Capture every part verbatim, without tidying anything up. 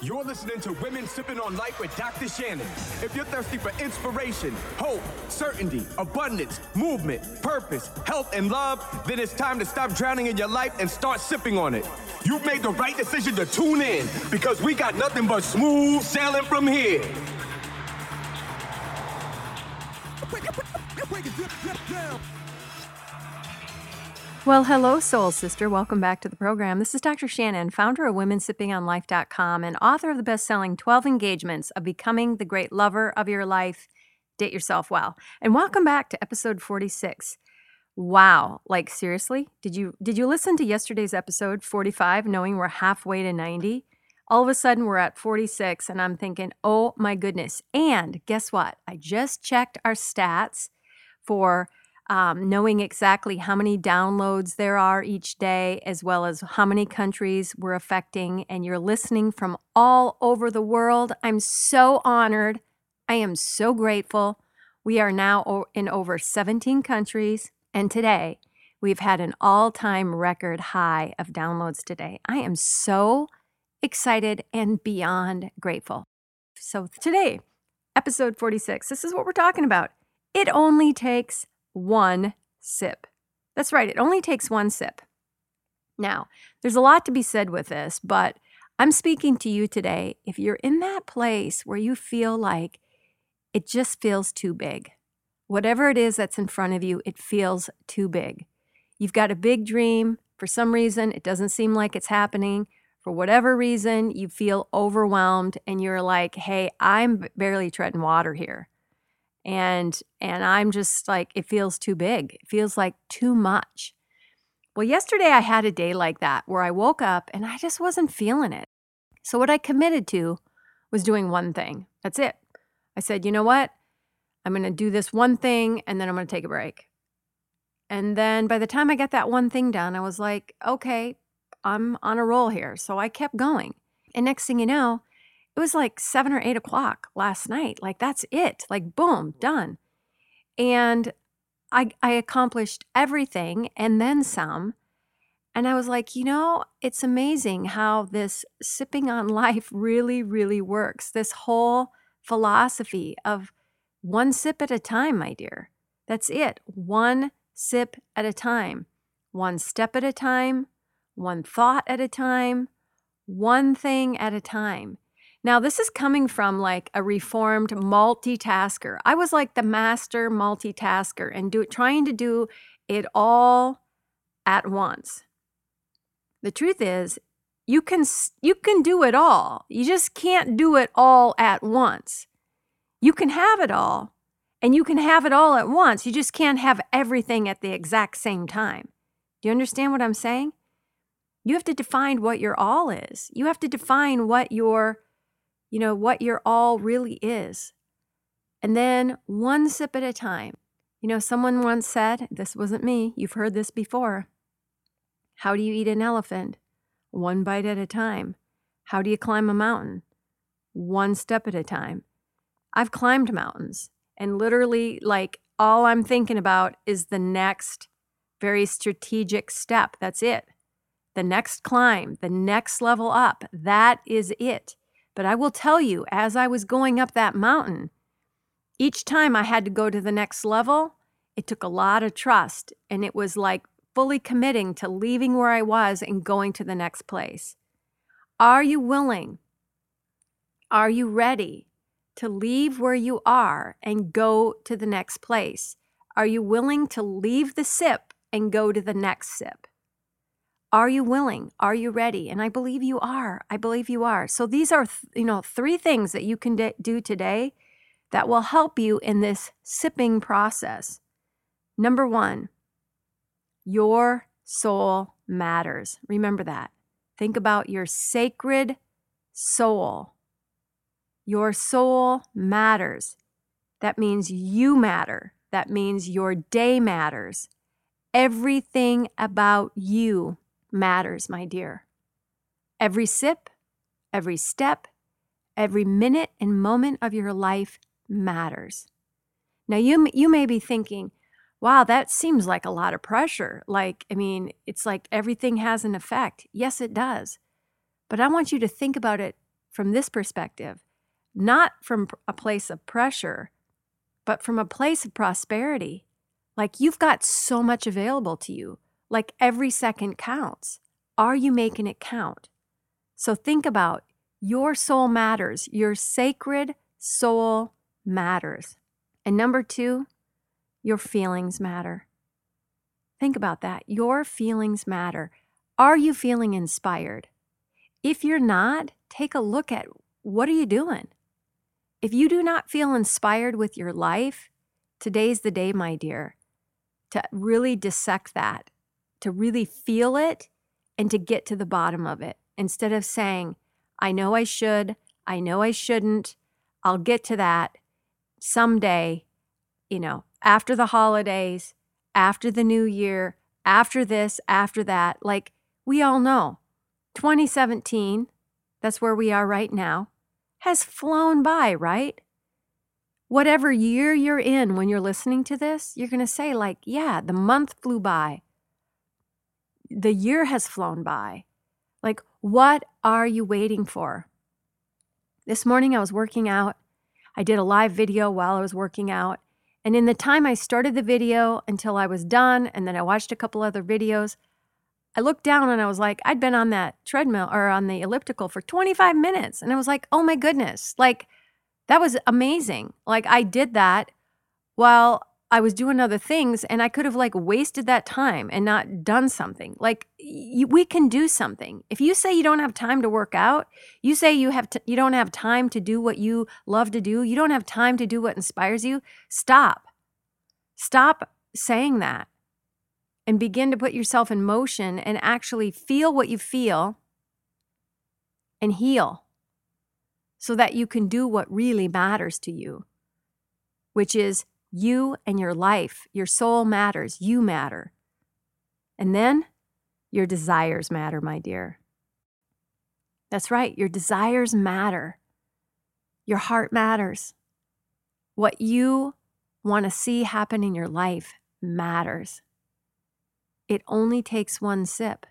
You're listening to Women Sipping on Life with Doctor Shannon. If you're thirsty for inspiration, hope, certainty, abundance, movement, purpose, health, and love, then it's time to stop drowning in your life and start sipping on it. You've made the right decision to tune in because we got nothing but smooth sailing from here. Well, hello, soul sister. Welcome back to the program. This is Doctor Shannon, founder of women sipping on life dot com and author of the best-selling twelve Engagements of Becoming the Great Lover of Your Life. Date yourself well. And welcome back to episode forty-six. Wow. Like, seriously? Did you did you listen to yesterday's episode, forty-five, knowing we're halfway to ninety? All of a sudden, we're at forty-six, and I'm thinking, oh, my goodness. And guess what? I just checked our stats for Um, knowing exactly how many downloads there are each day, as well as how many countries we're affecting, and you're listening from all over the world. I'm so honored. I am so grateful. We are now o- in over seventeen countries, and today we've had an all-time record high of downloads today. I am so excited and beyond grateful. So today, episode forty-six, this is what we're talking about. It only takes one sip. That's right. It only takes one sip. Now, there's a lot to be said with this, but I'm speaking to you today. If you're in that place where you feel like it just feels too big, whatever it is that's in front of you, it feels too big. You've got a big dream. For some reason, it doesn't seem like it's happening. For whatever reason, you feel overwhelmed and you're like, hey, I'm barely treading water here. And and I'm just like, it feels too big. It feels like too much. Well, yesterday I had a day like that where I woke up and I just wasn't feeling it. So what I committed to was doing one thing. That's it. I said, you know what? I'm going to do this one thing and then I'm going to take a break. And then by the time I got that one thing done, I was like, okay, I'm on a roll here. So I kept going. And next thing you know, it was like seven or eight o'clock last night. Like, that's it. Like, boom, done. And I, I accomplished everything and then some. And I was like, you know, it's amazing how this sipping on life really, really works. This whole philosophy of one sip at a time, my dear. That's it. One sip at a time. One step at a time. One thought at a time. One thing at a time. Now, this is coming from like a reformed multitasker. I was like the master multitasker and do, trying to do it all at once. The truth is, you can you can do it all. You just can't do it all at once. You can have it all, and you can have it all at once. You just can't have everything at the exact same time. Do you understand what I'm saying? You have to define what your all is. You have to define what your you know, what your all really is. And then one sip at a time. You know, someone once said, this wasn't me, you've heard this before. How do you eat an elephant? One bite at a time. How do you climb a mountain? One step at a time. I've climbed mountains and literally like all I'm thinking about is the next very strategic step. That's it. The next climb, the next level up. That is it. But I will tell you, as I was going up that mountain, each time I had to go to the next level, it took a lot of trust. And it was like fully committing to leaving where I was and going to the next place. Are you willing? Are you ready to leave where you are and go to the next place? Are you willing to leave the sip and go to the next sip? Are you willing? Are you ready? And I believe you are. I believe you are. So these are, you know, three things that you can d- do today that will help you in this sipping process. Number one, your soul matters. Remember that. Think about your sacred soul. Your soul matters. That means you matter. That means your day matters. Everything about you matters, my dear. Every sip, every step, every minute and moment of your life matters. Now, you you may be thinking, wow, that seems like a lot of pressure. Like, I mean, it's like everything has an effect. Yes, it does. But I want you to think about it from this perspective, not from a place of pressure, but from a place of prosperity. Like you've got so much available to you. Like every second counts. Are you making it count? So think about your soul matters. Your sacred soul matters. And number two, your feelings matter. Think about that. Your feelings matter. Are you feeling inspired? If you're not, take a look at what are you doing? If you do not feel inspired with your life, today's the day, my dear, to really dissect that, to really feel it, and to get to the bottom of it. Instead of saying, I know I should, I know I shouldn't, I'll get to that someday, you know, after the holidays, after the new year, after this, after that. Like we all know, twenty seventeen, that's where we are right now, has flown by, right? Whatever year you're in when you're listening to this, you're going to say like, yeah, the month flew by. The year has flown by. Like, what are you waiting for? This morning I was working out. I did a live video while I was working out. And in the time I started the video until I was done, and then I watched a couple other videos, I looked down and I was like, I'd been on that treadmill or on the elliptical for twenty-five minutes. And I was like, oh my goodness, like that was amazing. Like I did that while I was doing other things, and I could have like wasted that time and not done something. Like y- we can do something. If you say you don't have time to work out, you say you have t- you don't have time to do what you love to do, you don't have time to do what inspires you, stop. Stop saying that and begin to put yourself in motion and actually feel what you feel and heal so that you can do what really matters to you, which is you and your life. Your soul matters. You matter. And then your desires matter, my dear. That's right. Your desires matter. Your heart matters. What you want to see happen in your life matters. It only takes one sip.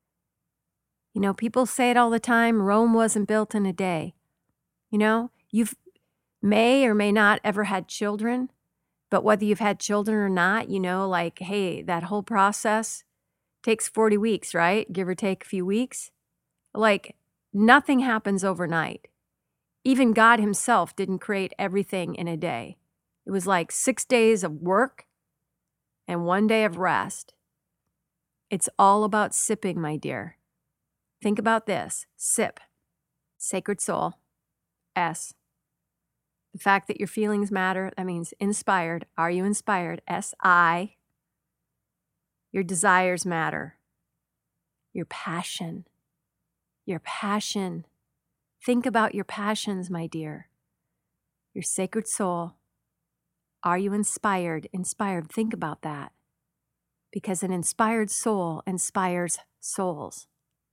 You know, people say it all the time, Rome wasn't built in a day. You know, you've may or may not ever had children, but whether you've had children or not, you know, like, hey, that whole process takes forty weeks, right? Give or take a few weeks. Like, nothing happens overnight. Even God himself didn't create everything in a day. It was like six days of work and one day of rest. It's all about sipping, my dear. Think about this. Sip. Sacred soul. S. The fact that your feelings matter, that means inspired. Are you inspired? S I. Your desires matter. Your passion. Your passion. Think about your passions, my dear. Your sacred soul. Are you inspired? Inspired. Think about that. Because an inspired soul inspires souls.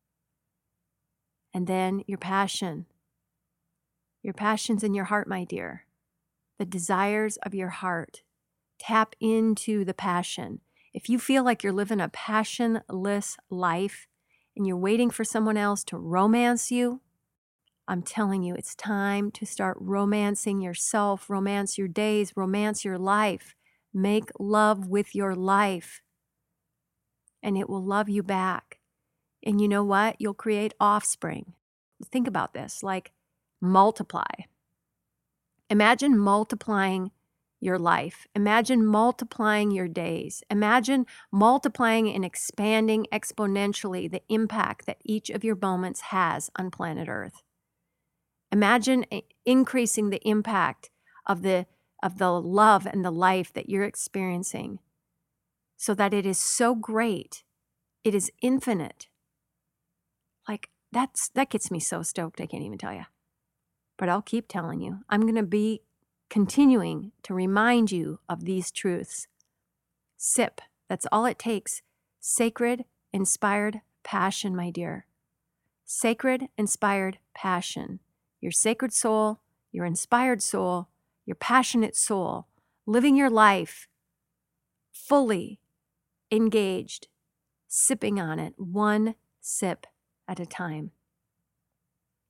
And then your passion. Your passions in your heart, my dear. The desires of your heart. Tap into the passion. If you feel like you're living a passionless life and you're waiting for someone else to romance you, I'm telling you, it's time to start romancing yourself, romance your days, romance your life. Make love with your life. And it will love you back. And you know what? You'll create offspring. Think about this, like multiply. Imagine multiplying your life. Imagine multiplying your days. Imagine multiplying and expanding exponentially the impact that each of your moments has on planet Earth. Imagine increasing the impact of the, of the love and the life that you're experiencing so that it is so great, it is infinite. Like, that's that gets me so stoked, I can't even tell you. But I'll keep telling you. I'm going to be continuing to remind you of these truths. Sip. That's all it takes. Sacred, inspired passion, my dear. Sacred, inspired passion. Your sacred soul, your inspired soul, your passionate soul, living your life fully engaged, sipping on it, one sip at a time.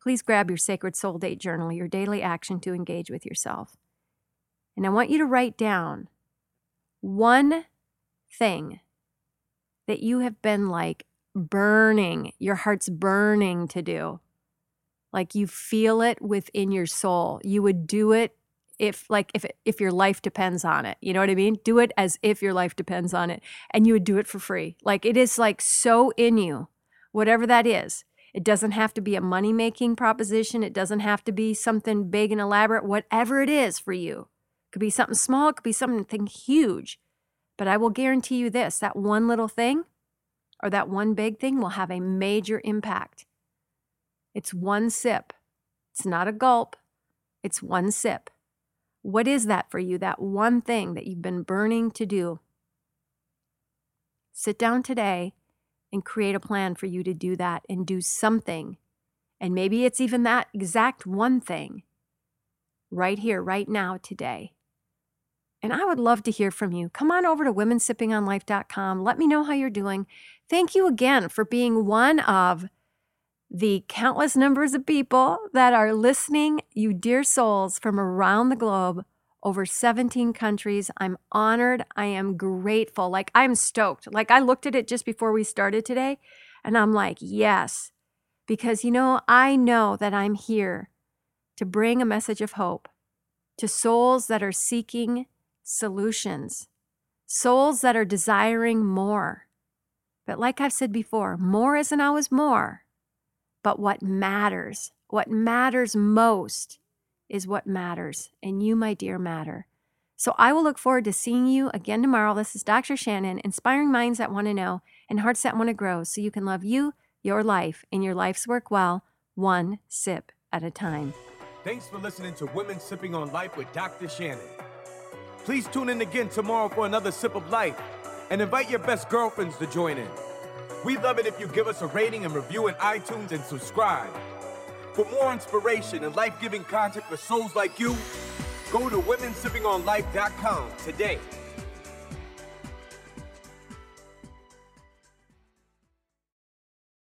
please grab your Sacred Soul Date Journal, your daily action to engage with yourself. And I want you to write down one thing that you have been like burning, your heart's burning to do. Like you feel it within your soul. You would do it if like if if your life depends on it. You know what I mean? Do it as if your life depends on it, and you would do it for free. Like it is like so in you, whatever that is. It doesn't have to be a money-making proposition. It doesn't have to be something big and elaborate. Whatever it is for you. It could be something small, it could be something huge. But I will guarantee you this, that one little thing or that one big thing will have a major impact. It's one sip. It's not a gulp. It's one sip. What is that for you? That one thing that you've been burning to do. Sit down today and create a plan for you to do that and do something. And maybe it's even that exact one thing right here, right now, today. And I would love to hear from you. Come on over to women sipping on life dot com. Let me know how you're doing. Thank you again for being one of the countless numbers of people that are listening, you dear souls from around the globe, over seventeen countries. I'm honored. I am grateful. Like, I'm stoked. Like, I looked at it just before we started today, and I'm like, yes. Because, you know, I know that I'm here to bring a message of hope to souls that are seeking solutions, souls that are desiring more. But like I've said before, more isn't always more. But what matters, what matters most is what matters. And you, my dear, matter. So I will look forward to seeing you again tomorrow. This is Doctor Shannon, inspiring minds that want to know and hearts that want to grow so you can love you, your life, and your life's work well, one sip at a time. Thanks for listening to Women Sipping on Life with Doctor Shannon. Please tune in again tomorrow for another sip of life and invite your best girlfriends to join in. We'd love it if you give us a rating and review in iTunes and subscribe. For more inspiration and life-giving content for souls like you, go to women sipping on life dot com today.